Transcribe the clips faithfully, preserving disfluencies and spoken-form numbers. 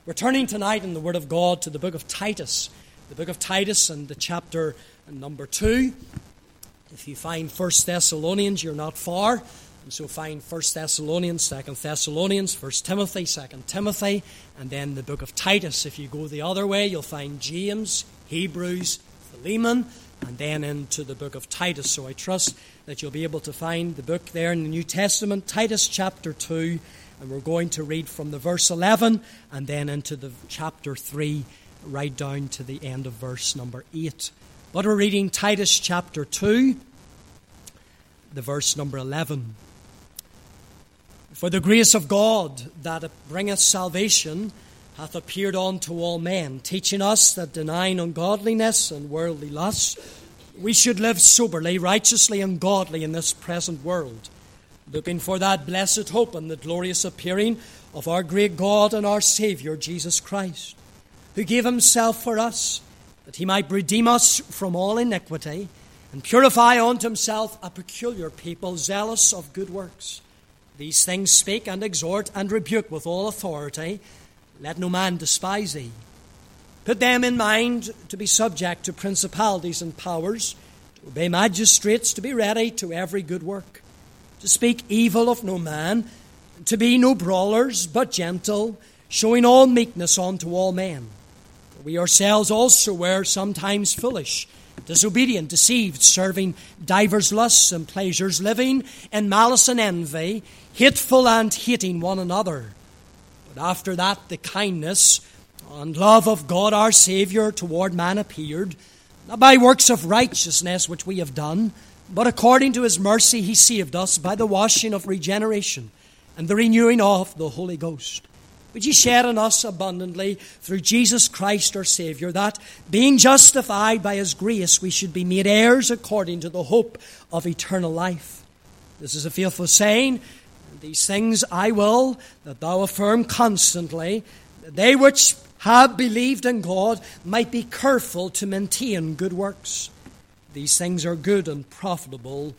We're turning tonight in the Word of God to the book of Titus, the book of Titus and the chapter number two. If you find First Thessalonians, you're not far. And so find First Thessalonians, Second Thessalonians, First Timothy, Second Timothy, and then the book of Titus. If you go the other way, you'll find James, Hebrews, Philemon, and then into the book of Titus. So I trust that you'll be able to find the book there in the New Testament, Titus chapter two. And we're going to read from the verse eleven and then into the chapter three, right down to the end of verse number eight. But we're reading Titus chapter two, the verse number eleven. For the grace of God that bringeth salvation hath appeared unto all men, teaching us that denying ungodliness and worldly lusts, we should live soberly, righteously, and godly in this present world, looking for that blessed hope and the glorious appearing of our great God and our Saviour, Jesus Christ, who gave himself for us, that he might redeem us from all iniquity, and purify unto himself a peculiar people, zealous of good works. These things speak and exhort and rebuke with all authority. Let no man despise thee. Put them in mind to be subject to principalities and powers, to obey magistrates, to be ready to every good work, to speak evil of no man, to be no brawlers, but gentle, showing all meekness unto all men. For we ourselves also were sometimes foolish, disobedient, deceived, serving divers lusts and pleasures, living in malice and envy, hateful and hating one another. But after that the kindness and love of God our Saviour toward man appeared, not by works of righteousness which we have done, but according to his mercy he saved us by the washing of regeneration and the renewing of the Holy Ghost, which he shed on us abundantly through Jesus Christ our Saviour, that, being justified by his grace, we should be made heirs according to the hope of eternal life. This is a faithful saying, and these things I will, that thou affirm constantly, that they which have believed in God might be careful to maintain good works. These things are good and profitable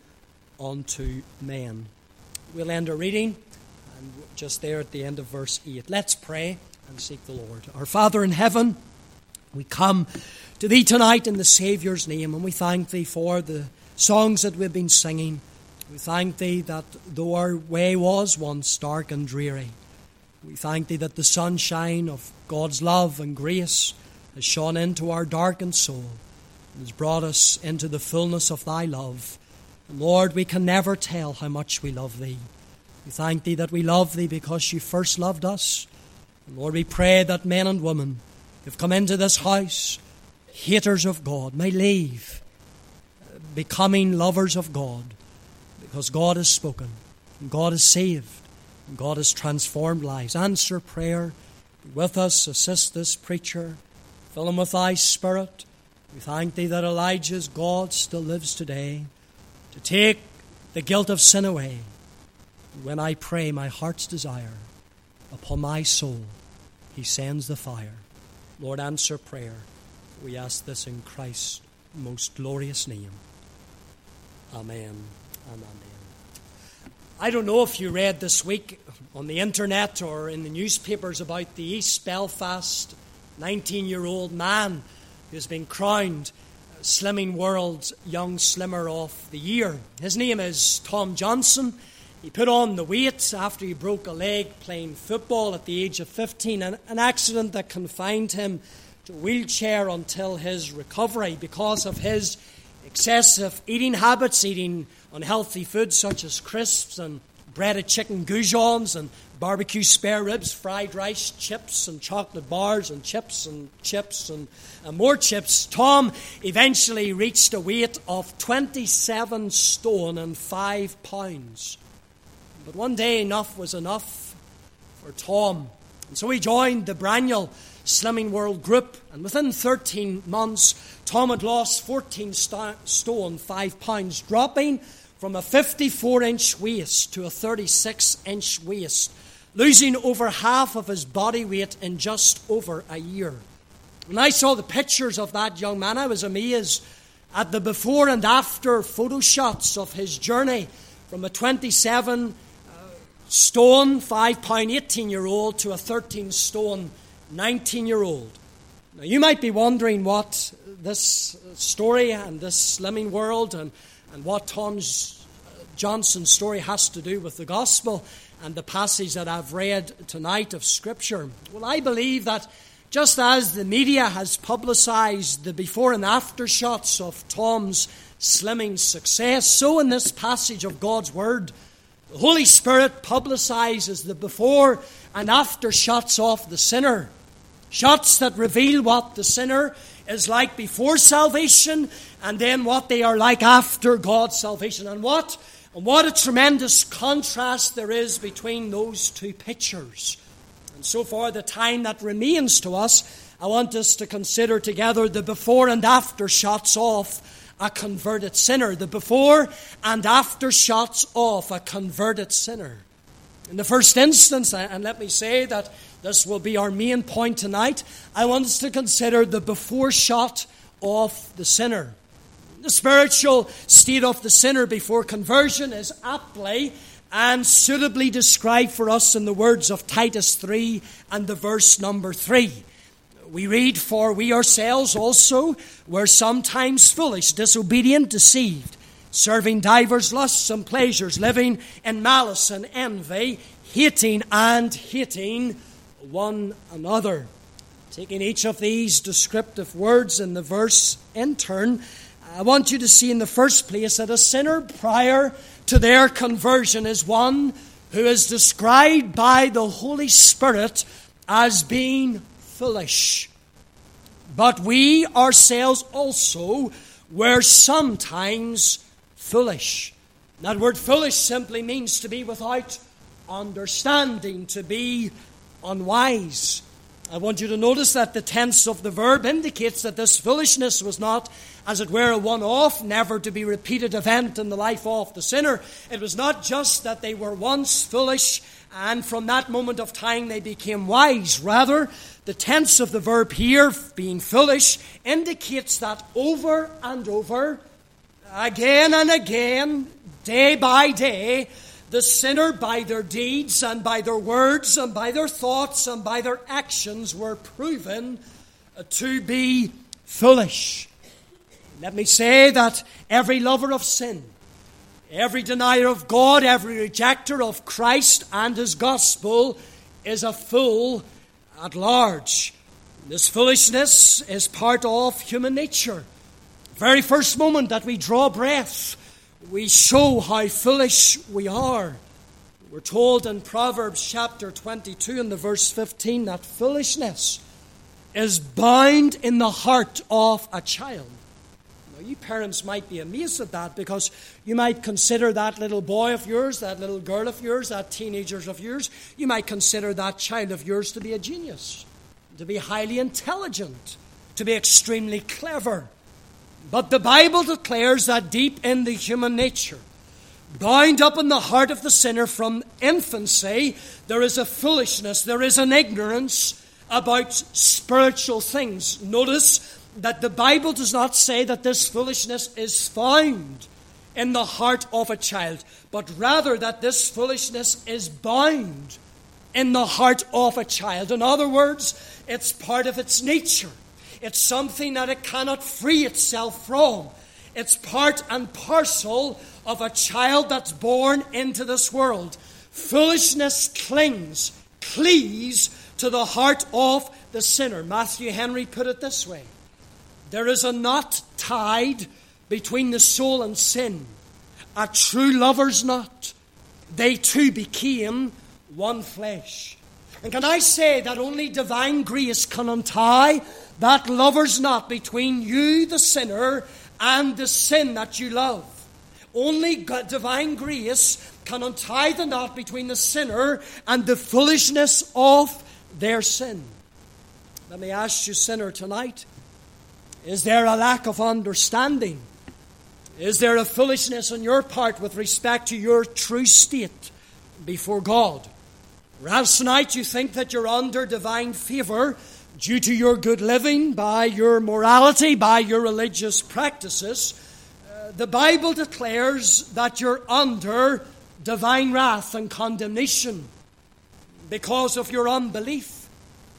unto men. We'll end our reading and just there at the end of verse eight. Let's pray and seek the Lord. Our Father in heaven, we come to thee tonight in the Saviour's name, and we thank thee for the songs that we've been singing. We thank thee that though our way was once dark and dreary, we thank thee that the sunshine of God's love and grace has shone into our darkened soul, has brought us into the fullness of thy love. And Lord, we can never tell how much we love thee. We thank thee that we love thee because you first loved us. And Lord, we pray that men and women who have come into this house, haters of God, may leave becoming lovers of God, because God has spoken, and God has saved, and God has transformed lives. Answer prayer. Be with us. Assist this preacher. Fill him with thy Spirit. We thank thee that Elijah's God still lives today to take the guilt of sin away. And when I pray my heart's desire upon my soul, he sends the fire. Lord, answer prayer. We ask this in Christ's most glorious name. Amen and amen. I don't know if you read this week on the internet or in the newspapers about the East Belfast nineteen-year-old man who's been crowned Slimming World's Young Slimmer of the Year. His name is Tom Johnson. He put on the weight after he broke a leg playing football at the age of fifteen, an, an accident that confined him to a wheelchair until his recovery because of his excessive eating habits, eating unhealthy foods such as crisps and breaded chicken goujons and barbecue spare ribs, fried rice, chips and chocolate bars and chips and chips and, and more chips. Tom eventually reached a weight of twenty-seven stone and five pounds. But one day enough was enough for Tom. And so he joined the Braniel Slimming World group. And within thirteen months, Tom had lost fourteen stone, five pounds, dropping from a fifty-four inch waist to a thirty-six inch waist, losing over half of his body weight in just over a year. When I saw the pictures of that young man, I was amazed at the before and after photo shots of his journey from a twenty-seven stone, five pound, eighteen-year-old to a thirteen stone, nineteen-year-old. Now, you might be wondering what this story and this Slimming World and, and what Tom Johnson's story has to do with the gospel and the passage that I've read tonight of Scripture. Well, I believe that just as the media has publicized the before and after shots of Tom's slimming success, so in this passage of God's Word, the Holy Spirit publicizes the before and after shots of the sinner. Shots that reveal what the sinner is like before salvation and then what they are like after God's salvation. And what, and what a tremendous contrast there is between those two pictures. And so for the time that remains to us, I want us to consider together the before and after shots of a converted sinner. The before and after shots of a converted sinner. In the first instance, and let me say that this will be our main point tonight, I want us to consider the before shot of the sinner. The spiritual state of the sinner before conversion is aptly and suitably described for us in the words of Titus three and the verse number three. We read, "For we ourselves also were sometimes foolish, disobedient, deceived, serving divers lusts and pleasures, living in malice and envy, hating and hating one another." Taking each of these descriptive words in the verse in turn, I want you to see in the first place that a sinner prior to their conversion is one who is described by the Holy Spirit as being foolish. But we ourselves also were sometimes foolish. That word foolish simply means to be without understanding, to be unwise. I want you to notice that the tense of the verb indicates that this foolishness was not, as it were, a one-off, never to be repeated event in the life of the sinner. It was not just that they were once foolish and from that moment of time they became wise. Rather, the tense of the verb here, being foolish, indicates that over and over, again and again, day by day, the sinner, by their deeds and by their words and by their thoughts and by their actions, were proven to be foolish. Let me say that every lover of sin, every denier of God, every rejecter of Christ and His gospel is a fool at large. This foolishness is part of human nature. The very first moment that we draw breath, we show how foolish we are. We're told in Proverbs chapter twenty-two and the verse fifteen that foolishness is bound in the heart of a child. Now, you parents might be amazed at that, because you might consider that little boy of yours, that little girl of yours, that teenager of yours, you might consider that child of yours to be a genius, to be highly intelligent, to be extremely clever. But the Bible declares that deep in the human nature, bound up in the heart of the sinner from infancy, there is a foolishness, there is an ignorance about spiritual things. Notice that the Bible does not say that this foolishness is found in the heart of a child, but rather that this foolishness is bound in the heart of a child. In other words, it's part of its nature. It's something that it cannot free itself from. It's part and parcel of a child that's born into this world. Foolishness clings, cleaves to the heart of the sinner. Matthew Henry put it this way: there is a knot tied between the soul and sin, a true lover's knot. They two became one flesh. And can I say that only divine grace can untie that lover's knot between you, the sinner, and the sin that you love. Only God, divine grace can untie the knot between the sinner and the foolishness of their sin. Let me ask you, sinner, tonight, is there a lack of understanding? Is there a foolishness on your part with respect to your true state before God? Perhaps tonight you think that you're under divine favor due to your good living, by your morality, by your religious practices. Uh, the Bible declares that you're under divine wrath and condemnation because of your unbelief.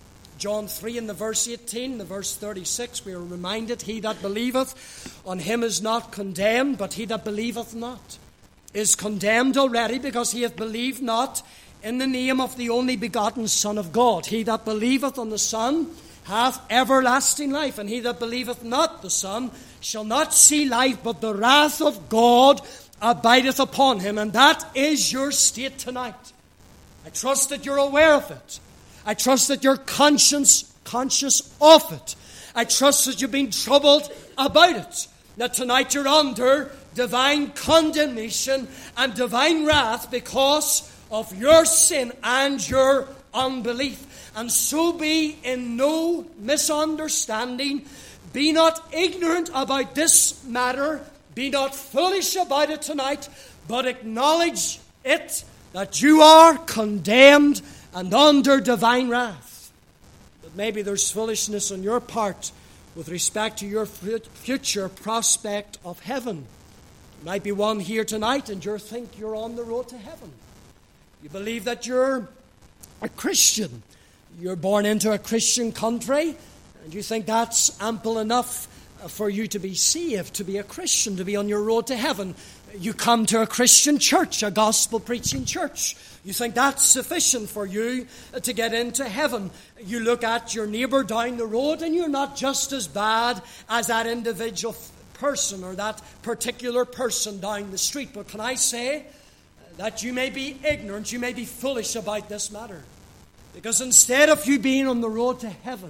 John three in the verse eighteen, the verse thirty-six, we are reminded, he that believeth on him is not condemned, but he that believeth not is condemned already, because he hath believed not in the name of the only begotten Son of God. He that believeth on the Son hath everlasting life, and he that believeth not the Son shall not see life, but the wrath of God abideth upon him. And that is your state tonight. I trust that you're aware of it. I trust that you're conscious, conscious of it. I trust that you've been troubled about it. That tonight you're under divine condemnation and divine wrath because of your sin and your unbelief. And so be in no misunderstanding. Be not ignorant about this matter. Be not foolish about it tonight, but acknowledge it, that you are condemned and under divine wrath. But maybe there's foolishness on your part with respect to your future prospect of heaven. There might be one here tonight and you think you're on the road to heaven. You believe that you're a Christian. You're born into a Christian country, and you think that's ample enough for you to be saved, to be a Christian, to be on your road to heaven. You come to a Christian church, a gospel-preaching church. You think that's sufficient for you to get into heaven. You look at your neighbour down the road and you're not just as bad as that individual person or that particular person down the street. But can I say that you may be ignorant, you may be foolish about this matter? Because instead of you being on the road to heaven,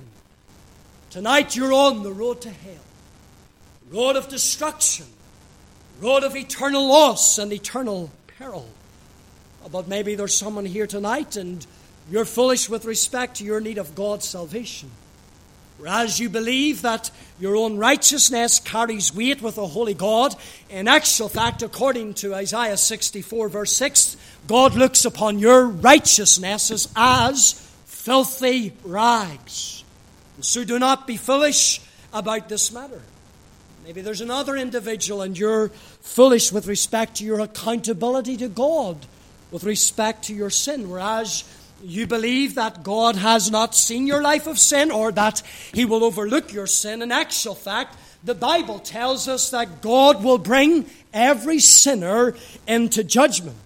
tonight you're on the road to hell. Road of destruction. Road of eternal loss and eternal peril. But maybe there's someone here tonight and you're foolish with respect to your need of God's salvation. Whereas you believe that your own righteousness carries weight with a holy God, in actual fact, according to Isaiah sixty-four verse six, God looks upon your righteousness as, as filthy rags. And so do not be foolish about this matter. Maybe there's another individual and you're foolish with respect to your accountability to God with respect to your sin, whereas you believe that God has not seen your life of sin or that He will overlook your sin. In actual fact, the Bible tells us that God will bring every sinner into judgment.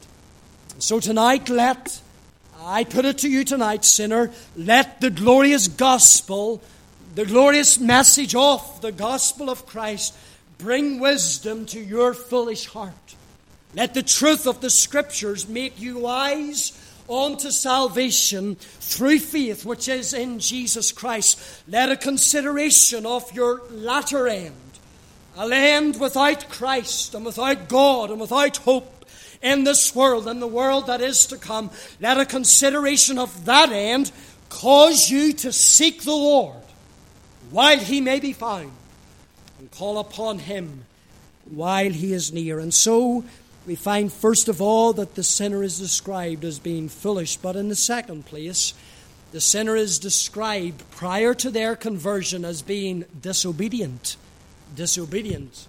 So tonight, let, I put it to you tonight, sinner, let the glorious gospel, the glorious message of the gospel of Christ bring wisdom to your foolish heart. Let the truth of the Scriptures make you wise unto salvation through faith which is in Jesus Christ. Let a consideration of your latter end, an end without Christ and without God and without hope in this world and the world that is to come, let a consideration of that end cause you to seek the Lord while He may be found, and call upon Him while He is near. And so we find, first of all, that the sinner is described as being foolish. But in the second place, the sinner is described prior to their conversion as being disobedient. Disobedient.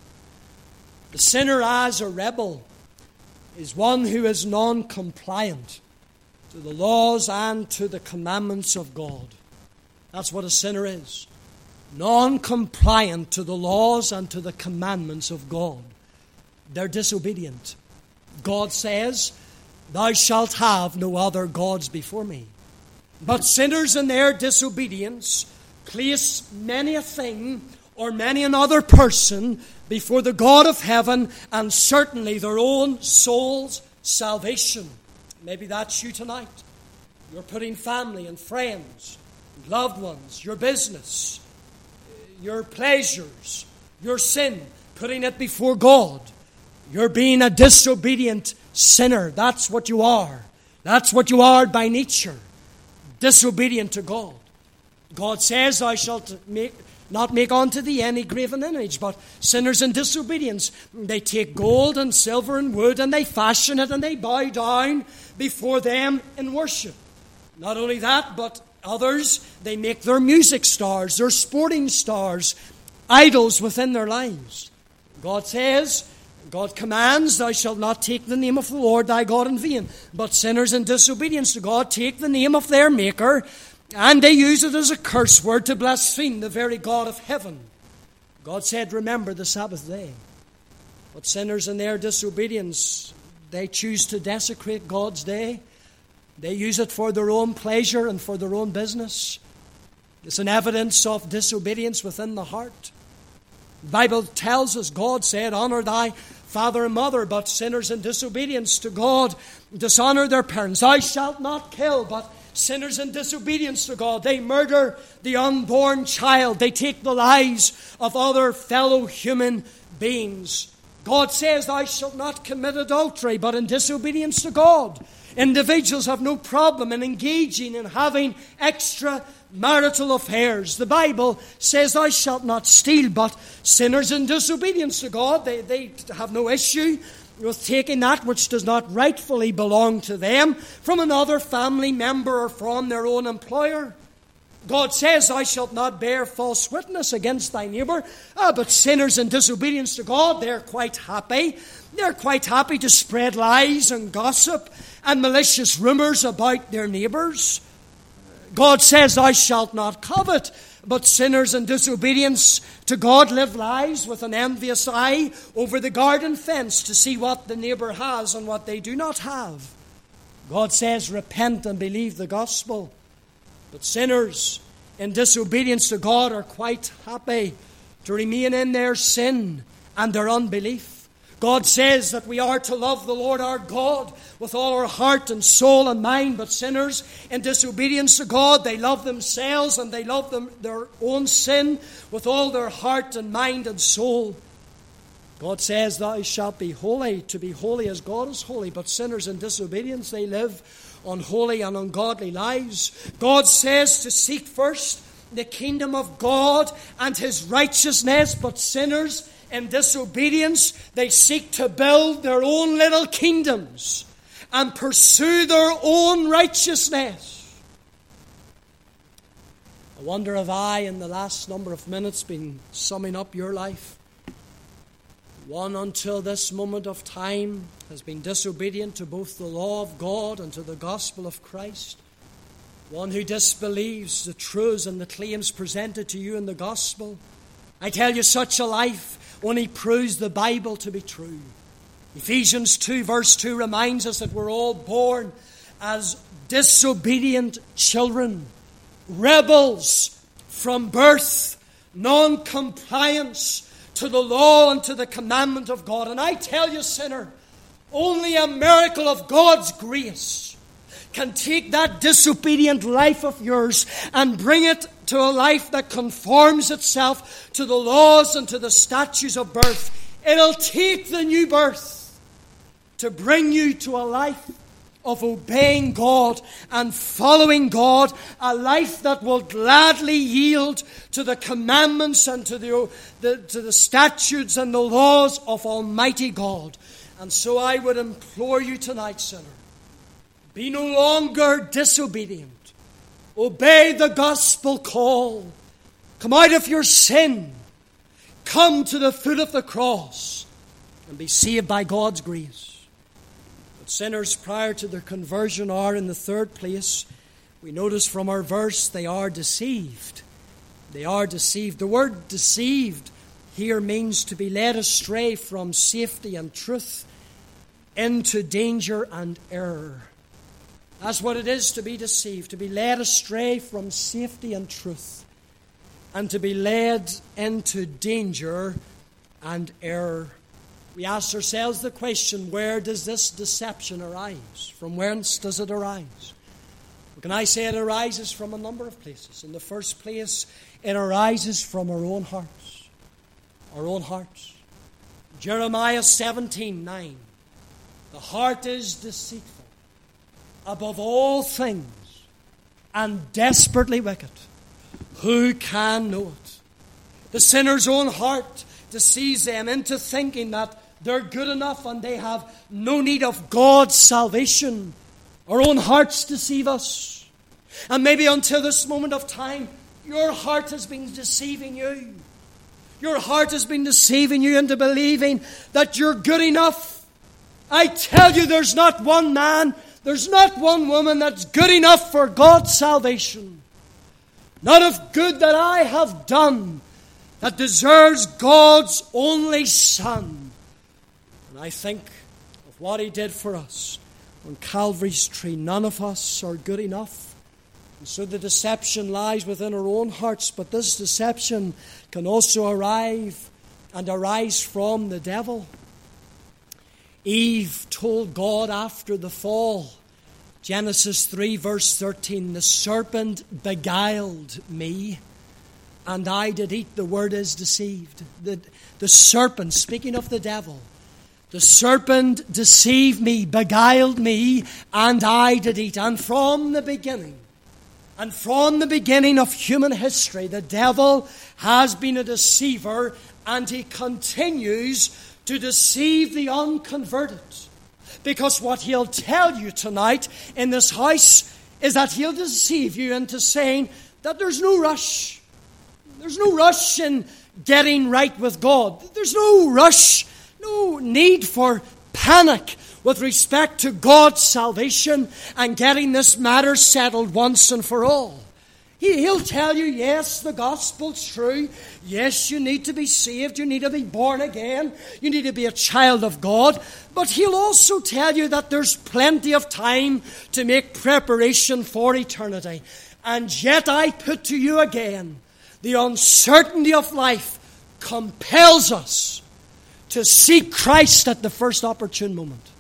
The sinner as a rebel is one who is non-compliant to the laws and to the commandments of God. That's what a sinner is. Non-compliant to the laws and to the commandments of God. They're disobedient. God says, "Thou shalt have no other gods before me." But sinners in their disobedience place many a thing or many another person before the God of heaven, and certainly their own soul's salvation. Maybe that's you tonight. You're putting family and friends, loved ones, your business, your pleasures, your sin, putting it before God. You're being a disobedient sinner. That's what you are. That's what you are by nature. Disobedient to God. God says, "Thou shalt make, not make unto thee any graven image." But sinners in disobedience, they take gold and silver and wood and they fashion it and they bow down before them in worship. Not only that, but others, they make their music stars, their sporting stars, idols within their lives. God says, God commands, "Thou shalt not take the name of the Lord thy God in vain." But sinners in disobedience to God take the name of their Maker And they use it as a curse word to blaspheme the very God of heaven. God said, remember the Sabbath day. But sinners in their disobedience, they choose to desecrate God's day. They use it for their own pleasure and for their own business. It's an evidence of disobedience within the heart. The Bible tells us, God said, honor thy father and mother, but sinners in disobedience to God dishonor their parents. Thou shalt not kill, but sinners in disobedience to God, they murder the unborn child. They take the lives of other fellow human beings. God says, thou shalt not commit adultery, but in disobedience to God, individuals have no problem in engaging in having extramarital affairs. The Bible says, thou shalt not steal, but sinners in disobedience to God, they, they have no issue with taking that which does not rightfully belong to them from another family member or from their own employer. God says, thou shalt not bear false witness against thy neighbour. Ah, but sinners in disobedience to God, they're quite happy. They're quite happy to spread lies and gossip and malicious rumours about their neighbours. God says, thou shalt not covet. But sinners in disobedience to God live lives with an envious eye over the garden fence to see what the neighbour has and what they do not have. God says, repent and believe the gospel. But sinners in disobedience to God are quite happy to remain in their sin and their unbelief. God says that we are to love the Lord our God with all our heart and soul and mind. But sinners in disobedience to God, they love themselves and they love them, their own sin with all their heart and mind and soul. God says, thou shalt be holy, to be holy as God is holy. But sinners in disobedience, they live unholy and ungodly lives. God says to seek first the kingdom of God and His righteousness. But sinners in disobedience, they seek to build their own little kingdoms and pursue their own righteousness. I wonder if I, in the last number of minutes, been summing up your life. One until this moment of time has been disobedient to both the law of God and to the gospel of Christ. One who disbelieves the truths and the claims presented to you in the gospel. I tell you, such a life only proves the Bible to be true. Ephesians two verse two reminds us that we're all born as disobedient children, rebels from birth, non-compliance to the law and to the commandment of God. And I tell you, sinner, only a miracle of God's grace can take that disobedient life of yours and bring it to a life that conforms itself to the laws and to the statutes of birth. It'll take the new birth to bring you to a life of obeying God and following God, a life that will gladly yield to the commandments and to the, the, to the statutes and the laws of Almighty God. And so I would implore you tonight, sinner, be no longer disobedient. Obey the gospel call. Come out of your sin. Come to the foot of the cross and be saved by God's grace. But sinners prior to their conversion are, in the third place, we notice from our verse, they are deceived. They are deceived. The word deceived here means to be led astray from safety and truth into danger and error. That's what it is to be deceived, to be led astray from safety and truth, and to be led into danger and error. We ask ourselves the question, where does this deception arise? From whence does it arise? Well, can I say it arises from a number of places? In the first place, it arises from our own hearts. Our own hearts. Jeremiah seventeen nine. The heart is deceitful above all things and desperately wicked. Who can know it? The sinner's own heart deceives them into thinking that they're good enough and they have no need of God's salvation. Our own hearts deceive us. And maybe until this moment of time, your heart has been deceiving you. Your heart has been deceiving you into believing that you're good enough. I tell you, there's not one man, there's not one woman that's good enough for God's salvation. not of good that I have done, that deserves God's only Son. And I think of what He did for us on Calvary's tree. None of us are good enough. And so the deception lies within our own hearts, but this deception can also arrive and arise from the devil. Eve told God after the fall, Genesis three verse thirteen, the serpent beguiled me, and I did eat. The word is deceived. The, the serpent, speaking of the devil, the serpent deceived me, beguiled me, and I did eat. And from the beginning, and from the beginning of human history, the devil has been a deceiver, and he continues to deceive the unconverted. Because what he'll tell you tonight in this house is that he'll deceive you into saying that there's no rush. There's no rush in getting right with God. There's no rush, no need for panic with respect to God's salvation and getting this matter settled once and for all. He, he'll tell you, yes, the gospel's true. Yes, you need to be saved. You need to be born again. You need to be a child of God. But he'll also tell you that there's plenty of time to make preparation for eternity. And yet I put to you again, the uncertainty of life compels us to seek Christ at the first opportune moment.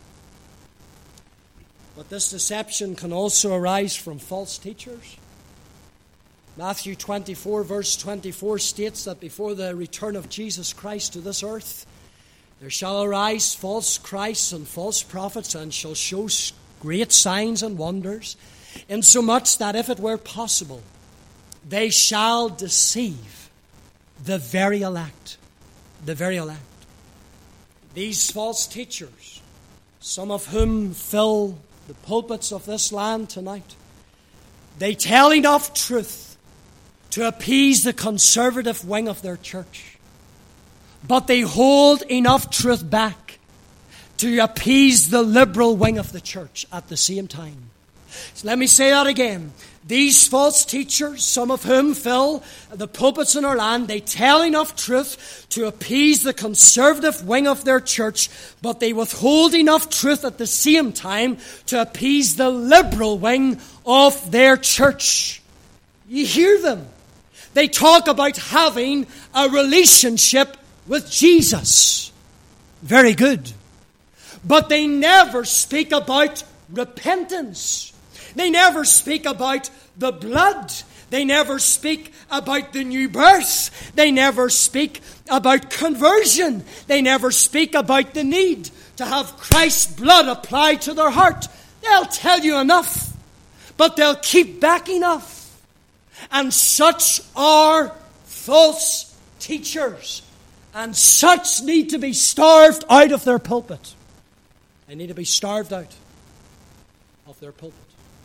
But this deception can also arise from false teachers. Matthew twenty-four verse twenty-four states that before the return of Jesus Christ to this earth, there shall arise false Christs and false prophets, and shall show great signs and wonders, insomuch that if it were possible, they shall deceive the very elect. The very elect. These false teachers, some of whom fill the pulpits of this land tonight, they tell enough truth to appease the conservative wing of their church, but they hold enough truth back to appease the liberal wing of the church at the same time. So let me say that again. These false teachers, some of whom fill the pulpits in our land, they tell enough truth to appease the conservative wing of their church, but they withhold enough truth at the same time to appease the liberal wing of their church. You hear them. They talk about having a relationship with Jesus. Very good. But they never speak about repentance. They never speak about the blood. They never speak about the new birth. They never speak about conversion. They never speak about the need to have Christ's blood applied to their heart. They'll tell you enough, but they'll keep backing off. And such are false teachers. And such need to be starved out of their pulpit. They need to be starved out of their pulpit.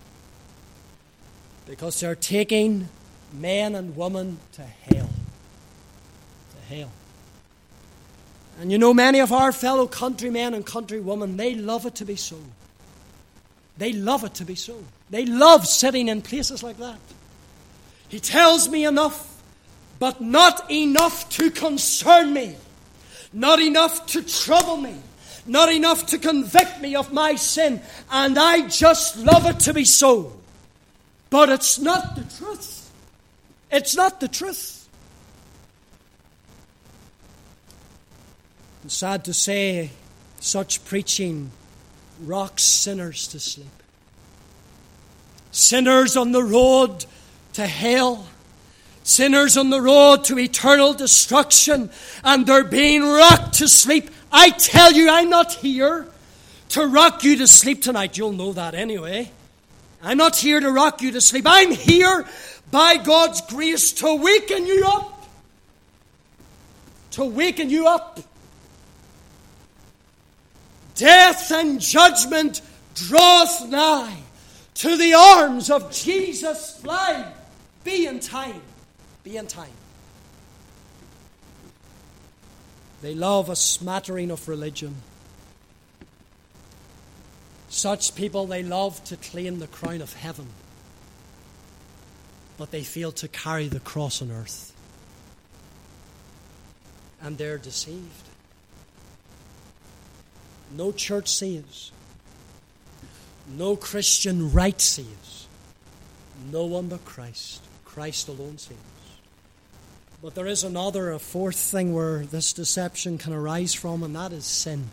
Because they're taking men and women to hell. To hell. And you know, many of our fellow countrymen and countrywomen, they love it to be so. They love it to be so. They love sitting in places like that. He tells me enough, but not enough to concern me. Not enough to trouble me. Not enough to convict me of my sin. And I just love it to be so. But it's not the truth. It's not the truth. And sad to say, such preaching rocks sinners to sleep. Sinners on the road to hell. Sinners on the road to eternal destruction. And they're being rocked to sleep. I tell you, I'm not here to rock you to sleep tonight. You'll know that anyway. I'm not here to rock you to sleep. I'm here by God's grace to waken you up. To waken you up. Death and judgment draweth nigh. To the arms of Jesus fly. Be in time. Be in time. They love a smattering of religion. Such people, they love to claim the crown of heaven. but they fail to carry the cross on earth. And they're deceived. No church saves. No Christian right saves. No one but Christ. Christ alone saves. But there is another, a fourth thing where this deception can arise from, and that is sin.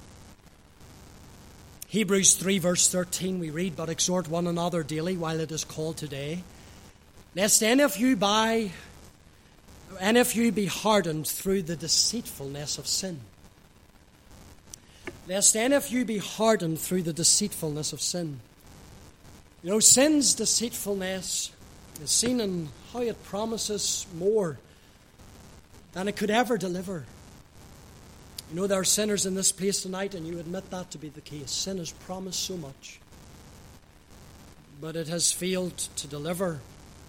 Hebrews three verse thirteen we read, "But exhort one another daily while it is called today, lest any of you by any of you be hardened through the deceitfulness of sin." Lest any of you be hardened through the deceitfulness of sin. You know, sin's deceitfulness is seen in how it promises more than it could ever deliver. You know, there are sinners in this place tonight, and you admit that to be the case. Sin has promised so much, but it has failed to deliver.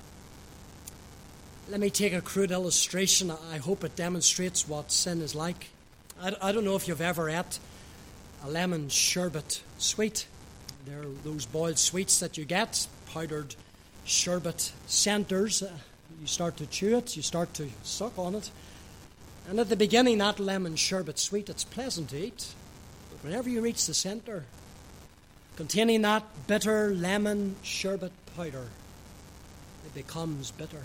Let me take a crude illustration. I hope it demonstrates what sin is like. I, I don't know if you've ever ate a lemon sherbet sweet. They're those boiled sweets that you get, powdered sherbet centres. You start to chew it, you start to suck on it. And at the beginning, that lemon sherbet sweet, it's pleasant to eat. But whenever you reach the centre, containing that bitter lemon sherbet powder, it becomes bitter.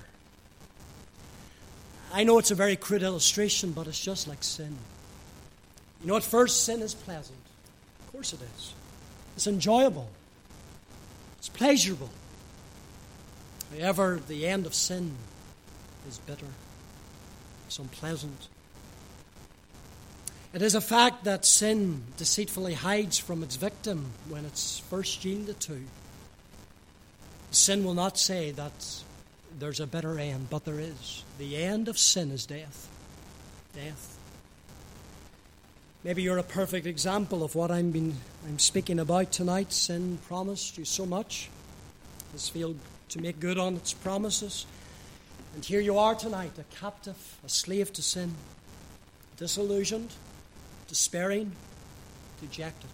I know it's a very crude illustration, but it's just like sin. You know, at first, sin is pleasant. Of course it is. It's enjoyable. It's pleasurable. However, the end of sin is bitter. It's unpleasant. It is a fact that sin deceitfully hides from its victim when it's first yielded to. Sin will not say that there's a bitter end, but there is. The end of sin is death. Death. Maybe you're a perfect example of what I'm, been, I'm speaking about tonight. Sin promised you so much. Has failed to make good on its promises. And here you are tonight, a captive, a slave to sin, disillusioned, despairing, dejected.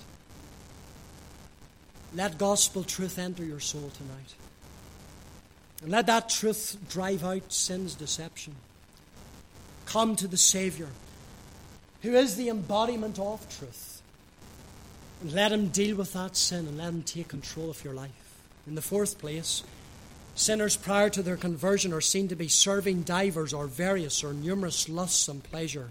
Let gospel truth enter your soul tonight. And let that truth drive out sin's deception. Come to the Savior, who is the embodiment of truth. And let him deal with that sin and let him take control of your life. In the fourth place, sinners prior to their conversion are seen to be serving divers or various or numerous lusts and pleasure.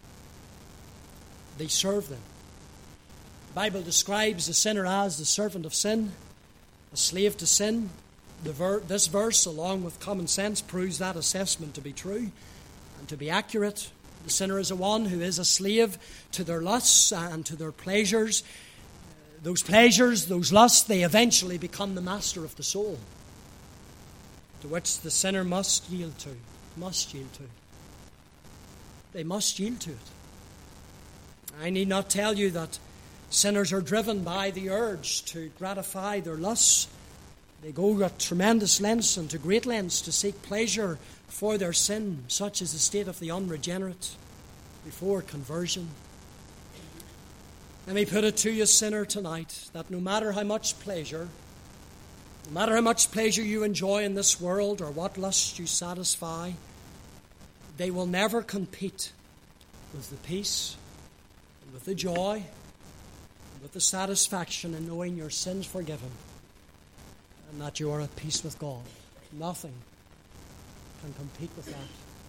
They serve them. The Bible describes the sinner as the servant of sin, a slave to sin. The ver- this verse, along with common sense, proves that assessment to be true and to be accurate. The sinner is a one who is a slave to their lusts and to their pleasures. Those pleasures, those lusts, they eventually become the master of the soul, to which the sinner must yield to, must yield to. They must yield to it. I need not tell you that sinners are driven by the urge to gratify their lusts. They go at tremendous lengths and to great lengths to seek pleasure for their sin. Such is the state of the unregenerate before conversion. Let me put it to you, sinner, tonight, that no matter how much pleasure, no matter how much pleasure you enjoy in this world or what lusts you satisfy, they will never compete with the peace, and with the joy, and with the satisfaction in knowing your sins forgiven and that you are at peace with God. Nothing can compete with that.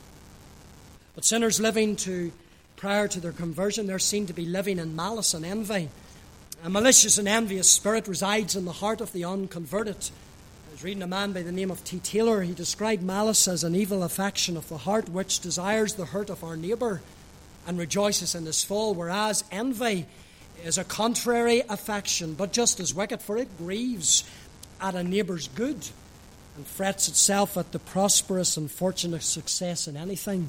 But sinners living to prior to their conversion, they're seen to be living in malice and envy. A malicious and envious spirit resides in the heart of the unconverted. I was reading a man by the name of T. Taylor. He described malice as an evil affection of the heart which desires the hurt of our neighbour and rejoices in his fall, whereas envy is a contrary affection, but just as wicked, for it grieves at a neighbour's good and frets itself at the prosperous and fortunate success in anything.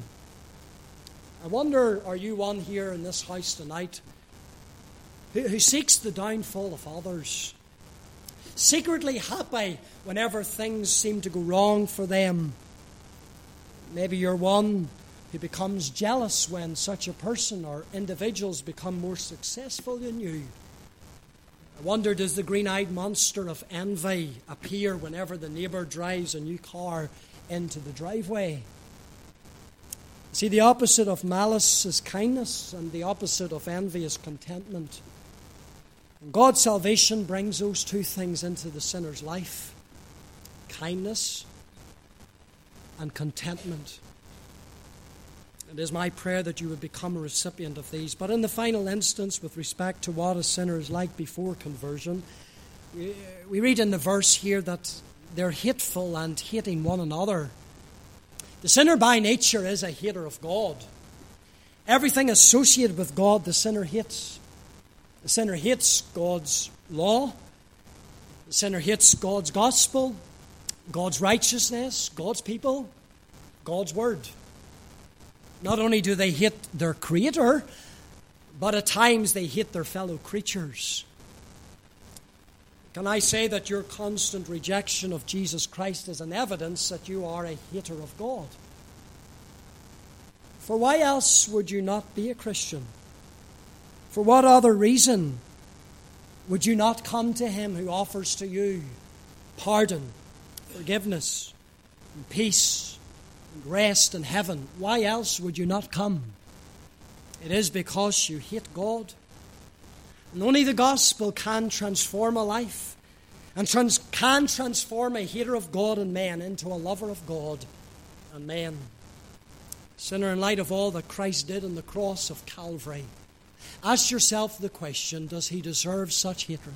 I wonder, are you one here in this house tonight who, who seeks the downfall of others, secretly happy whenever things seem to go wrong for them? Maybe you're one who becomes jealous when such a person or individuals become more successful than you. I wonder, does the green-eyed monster of envy appear whenever the neighbour drives a new car into the driveway. See, the opposite of malice is kindness, and the opposite of envy is contentment. And God's salvation brings those two things into the sinner's life: kindness and contentment. It is my prayer that you would become a recipient of these. But in the final instance, with respect to what a sinner is like before conversion, we, we read in the verse here that they're hateful and hating one another. The sinner by nature is a hater of God. Everything associated with God, the sinner hates. The sinner hates God's law. The sinner hates God's gospel, God's righteousness, God's people, God's word. Not only do they hate their Creator, but at times they hate their fellow creatures. Can I say that your constant rejection of Jesus Christ is an evidence that you are a hater of God? For why else would you not be a Christian? For what other reason would you not come to Him who offers to you pardon, forgiveness, and peace, and rest in heaven? Why else would you not come? It is because you hate God. And only the gospel can transform a life, and trans- can transform a hater of God and man into a lover of God and man. Sinner, in light of all that Christ did on the cross of Calvary, ask yourself the question: does He deserve such hatred?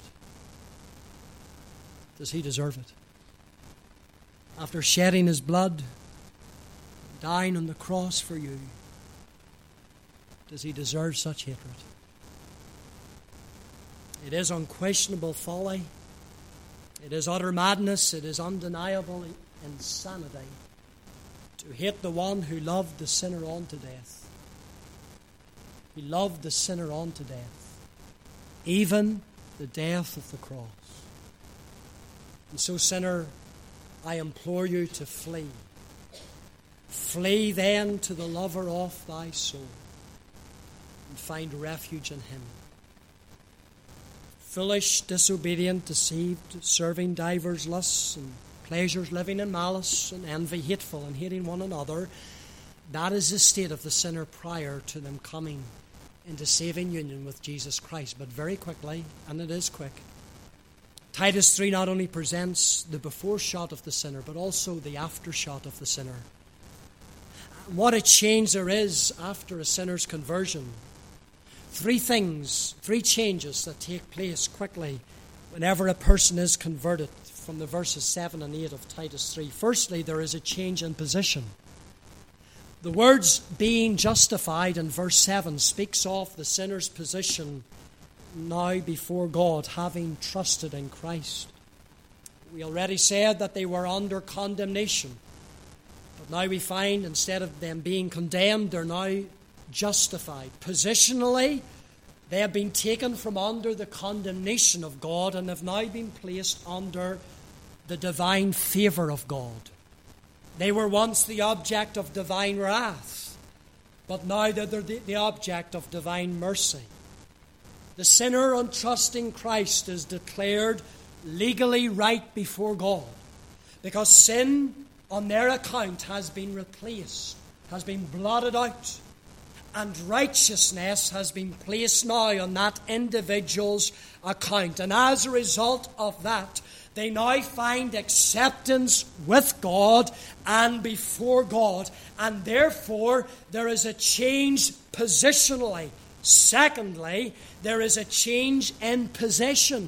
Does He deserve it? After shedding His blood, dying on the cross for you, does He deserve such hatred? It is unquestionable folly. It is utter madness. It is undeniable insanity to hate the one who loved the sinner unto death. He loved the sinner unto death, even the death of the cross. And so, sinner, I implore you to flee. Flee then to the lover of thy soul and find refuge in Him. Foolish, disobedient, deceived, serving divers lusts and pleasures, living in malice and envy, hateful and hating one another, that is the state of the sinner prior to them coming into saving union with Jesus Christ. But very quickly, and it is quick, Titus three not only presents the before shot of the sinner, but also the after shot of the sinner. What a change there is after a sinner's conversion. Three things, three changes that take place quickly whenever a person is converted, from the verses seven and eight of Titus three. Firstly, there is a change in position. The words being justified in verse seven speaks of the sinner's position now before God, having trusted in Christ. We already said that they were under condemnation. But now we find, instead of them being condemned, they're now justified. Positionally, they have been taken from under the condemnation of God and have now been placed under the divine favor of God. They were once the object of divine wrath, but now they're the, the object of divine mercy. The sinner, on trusting Christ, is declared legally right before God, because sin on their account has been replaced, has been blotted out, and righteousness has been placed now on that individual's account. And as a result of that, they now find acceptance with God and before God. And therefore, there is a change positionally. Secondly, there is a change in possession.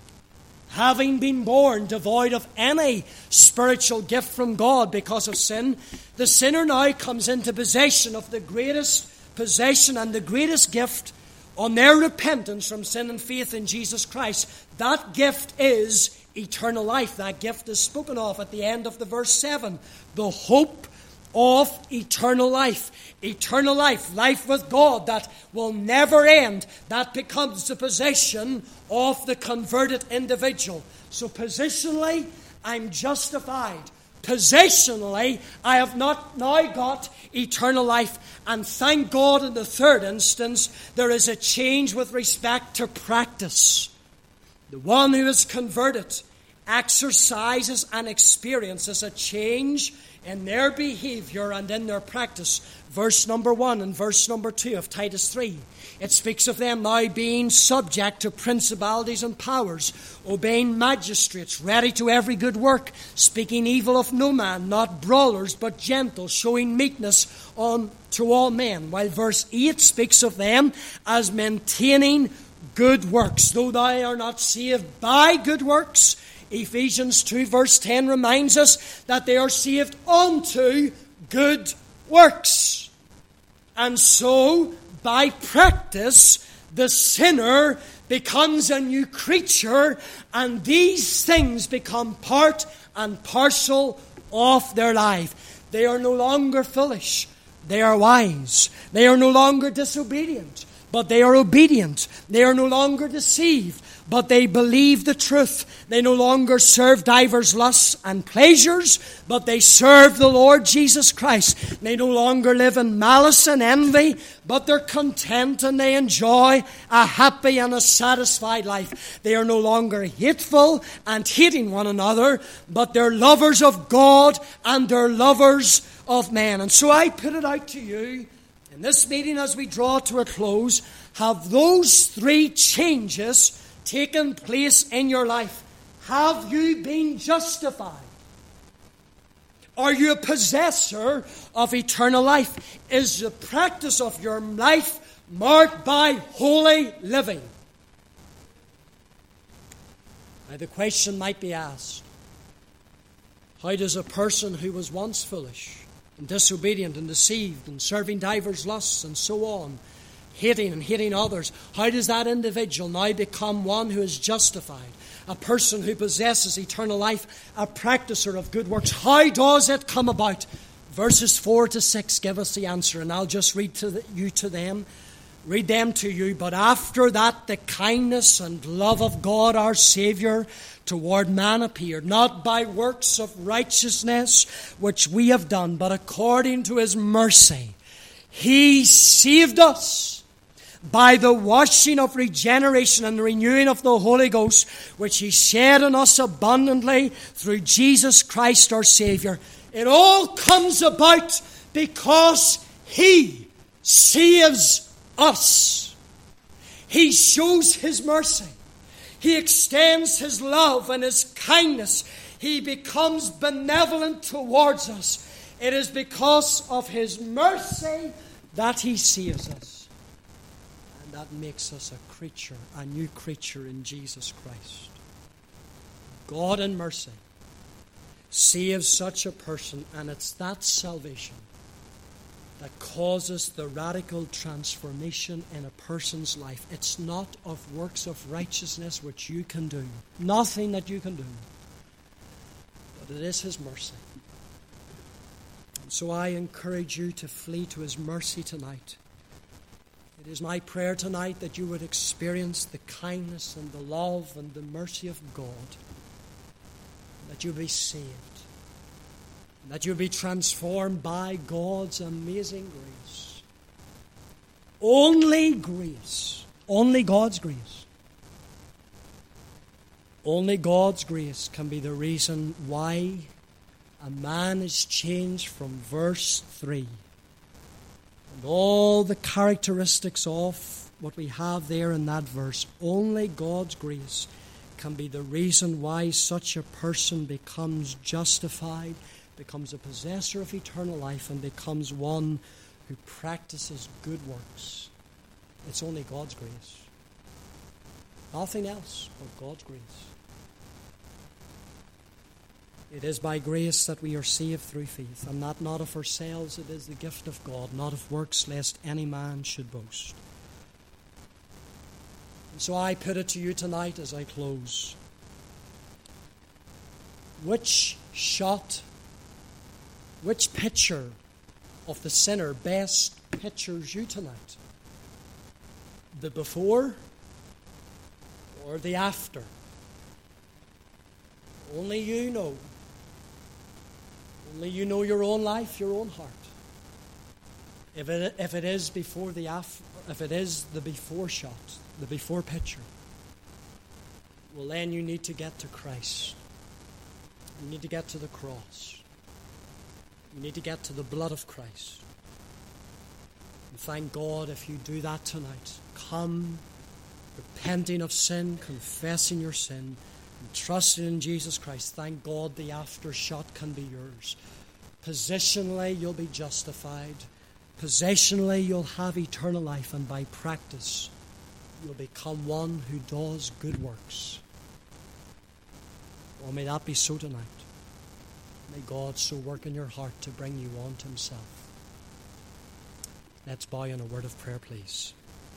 Having been born devoid of any spiritual gift from God because of sin, the sinner now comes into possession of the greatest possession and the greatest gift on their repentance from sin and faith in Jesus Christ. That gift is eternal life. That gift is spoken of at the end of the verse seven. The hope of eternal life. Eternal life, life with God that will never end. That becomes the possession of the converted individual. So positionally, I'm justified. Positionally, I have not now got eternal life. And thank God, in the third instance, there is a change with respect to practice. The one who is converted exercises and experiences a change in their behavior and in their practice. Verse number one and verse number two of Titus three. It speaks of them now being subject to principalities and powers, obeying magistrates, ready to every good work, speaking evil of no man, not brawlers, but gentle, showing meekness on to all men. While verse eight speaks of them as maintaining good works. Though they are not saved by good works, Ephesians two verse ten reminds us that they are saved unto good works. And so, by practice, the sinner becomes a new creature, and these things become part and parcel of their life. They are no longer foolish. They are wise. They are no longer disobedient, but they are obedient. They are no longer deceived, but they believe the truth. They no longer serve divers lusts and pleasures, but they serve the Lord Jesus Christ. They no longer live in malice and envy, but they're content and they enjoy a happy and a satisfied life. They are no longer hateful and hating one another, but they're lovers of God and they're lovers of men. And so I put it out to you in this meeting as we draw to a close, have those three changes taken place in your life? Have you been justified? Are you a possessor of eternal life? Is the practice of your life marked by holy living? Now the question might be asked, how does a person who was once foolish and disobedient and deceived and serving divers lusts and so on, hating and hating others, how does that individual now become one who is justified? A person who possesses eternal life, a practicer of good works. How does it come about? Verses four to six give us the answer, and I'll just read to the, you to them. Read them to you. But after that, the kindness and love of God our Saviour toward man appeared, not by works of righteousness which we have done, but according to His mercy. He saved us by the washing of regeneration and the renewing of the Holy Ghost, which He shed on us abundantly through Jesus Christ our Saviour. It all comes about because He saves us. He shows His mercy. He extends His love and His kindness. He becomes benevolent towards us. It is because of His mercy that He saves us. That makes us a creature, a new creature in Jesus Christ. God in mercy saves such a person, and it's that salvation that causes the radical transformation in a person's life. It's not of works of righteousness which you can do, nothing that you can do, but it is His mercy. And so I encourage you to flee to His mercy tonight. It is my prayer tonight that you would experience the kindness and the love and the mercy of God, that you'll be saved, and that you'll be transformed by God's amazing grace. Only grace, only God's grace, only God's grace can be the reason why a man is changed from verse three. And all the characteristics of what we have there in that verse, only God's grace can be the reason why such a person becomes justified, becomes a possessor of eternal life, and becomes one who practices good works. It's only God's grace. Nothing else but God's grace. It is by grace that we are saved through faith, and that not of ourselves, it is the gift of God, not of works, lest any man should boast. And so I put it to you tonight as I close. Which shot, which picture of the sinner best pictures you tonight? The before or the after? Only you know. Only you know your own life, your own heart. If it, if it is before the after, if it is the before shot, the before picture, well then you need to get to Christ. You need to get to the cross. You need to get to the blood of Christ. And thank God if you do that tonight. Come, repenting of sin, confessing your sin, and trusting in Jesus Christ. Thank God the aftershot can be yours. Positionally, you'll be justified. Positionally, you'll have eternal life. And by practice, you'll become one who does good works. Oh, may that be so tonight. May God so work in your heart to bring you on to Himself. Let's bow in a word of prayer, please.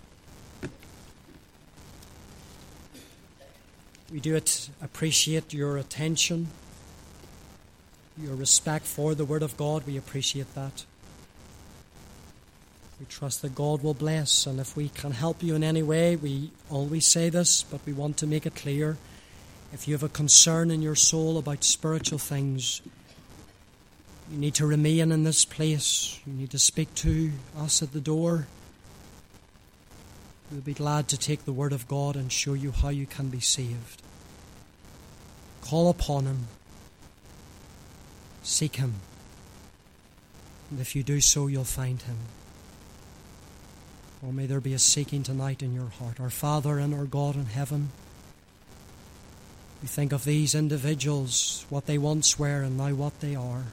We do it, appreciate your attention, your respect for the Word of God. We appreciate that. We trust that God will bless, and if we can help you in any way, we always say this, but we want to make it clear. If you have a concern in your soul about spiritual things, you need to remain in this place. You need to speak to us at the door. We'll be glad to take the Word of God and show you how you can be saved. Call upon Him. Seek Him. And if you do so, you'll find Him. Oh, may there be a seeking tonight in your heart. Our Father and our God in heaven, we think of these individuals, what they once were and now what they are.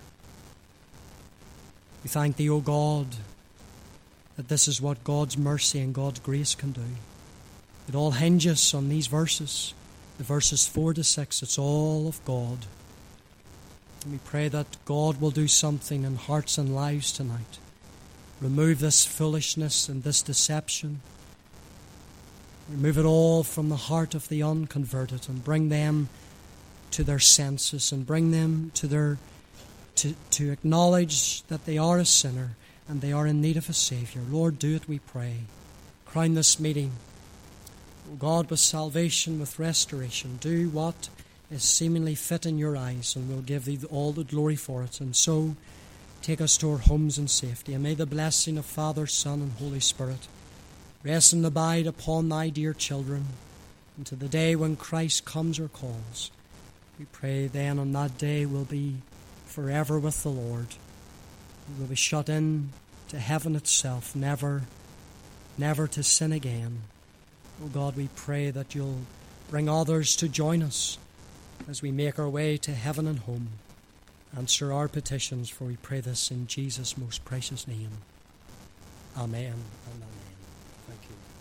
We thank Thee, O God, that this is what God's mercy and God's grace can do. It all hinges on these verses, the verses four to six. It's all of God. And we pray that God will do something in hearts and lives tonight. Remove this foolishness and this deception. Remove it all from the heart of the unconverted and bring them to their senses and bring them to their to, to acknowledge that they are a sinner and they are in need of a Saviour. Lord, do it, we pray. Crown this meeting, O God, with salvation, with restoration. Do what is seemingly fit in your eyes, and we'll give Thee all the glory for it. And so, take us to our homes in safety. And may the blessing of Father, Son, and Holy Spirit rest and abide upon Thy dear children until the day when Christ comes or calls. We pray then on that day we'll be forever with the Lord. We'll be shut in to heaven itself, never, never to sin again. Oh God, we pray that You'll bring others to join us as we make our way to heaven and home. Answer our petitions, for we pray this in Jesus' most precious name. Amen and amen. Thank you.